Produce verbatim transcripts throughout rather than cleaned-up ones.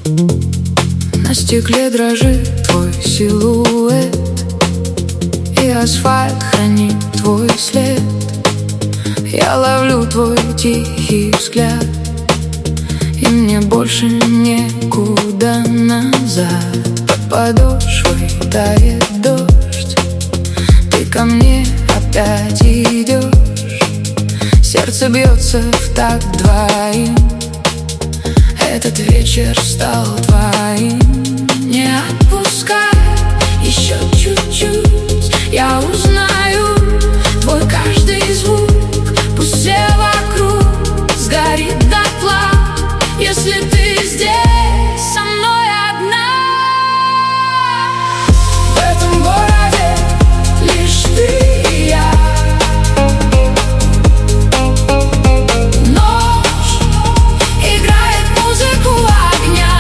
На стекле дрожит твой силуэт, и асфальт хранит твой след. Я ловлю твой тихий взгляд, и мне больше некуда назад. Под подошвой тает дождь, ты ко мне опять идешь. Сердце бьется в такт двоим, этот вечер стал твоим. Не отпускай еще чуть-чуть, я узнаю твой каждый звук. Пусть все вокруг сгорит дотла, если ты здесь со мной одна. В этом городе лишь ты и я. Ночь играет музыку огня.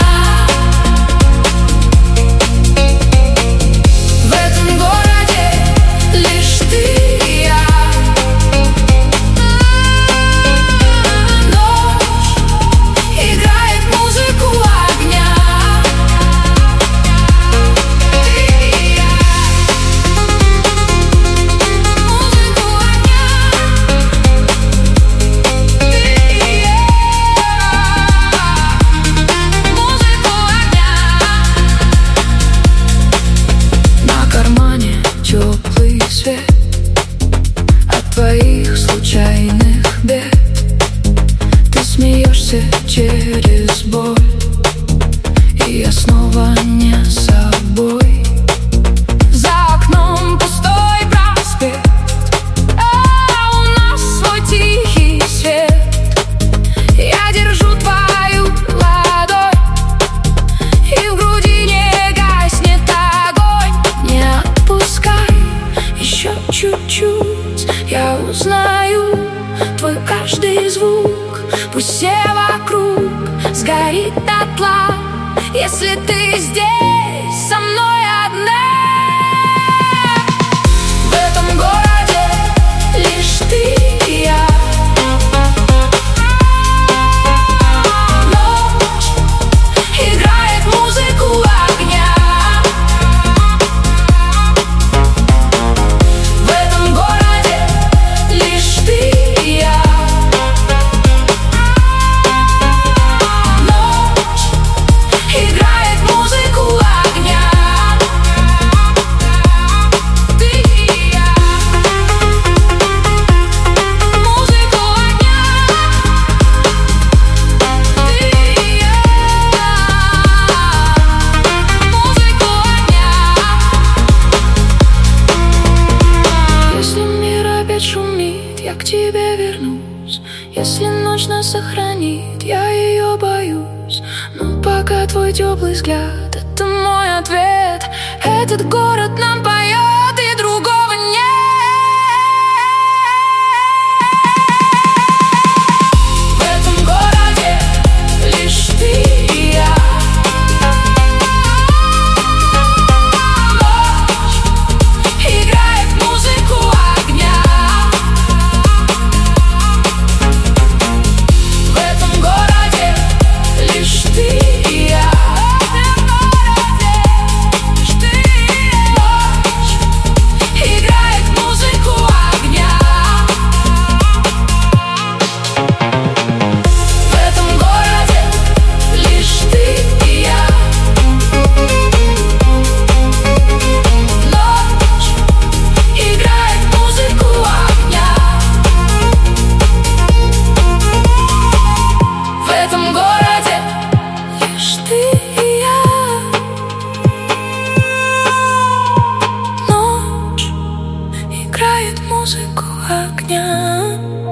В этом городе лишь ты и я. Теплый свет от твоих случайных бед. Ты смеешься через боль, и я снова не собой. За окном пустой проспект, а у нас свой тихий свет. Я держу твою ладонь, и в груди не гаснет огонь. Не отпускай еще чуть-чуть, я узнаю твой каждый звук. Пусть все вокруг сгорит дотла, если ты здесь со мной одна. В этом городе лишь ты и я. Ночь играет музыку огня. Я к тебе вернусь, если ночь нас сохранит, я ее боюсь. Но пока твой теплый взгляд — это мой ответ. Этот город нам поет, и другого нет. В этом городе лишь ты и я. Ночь играет музыку огня. Музыку огня.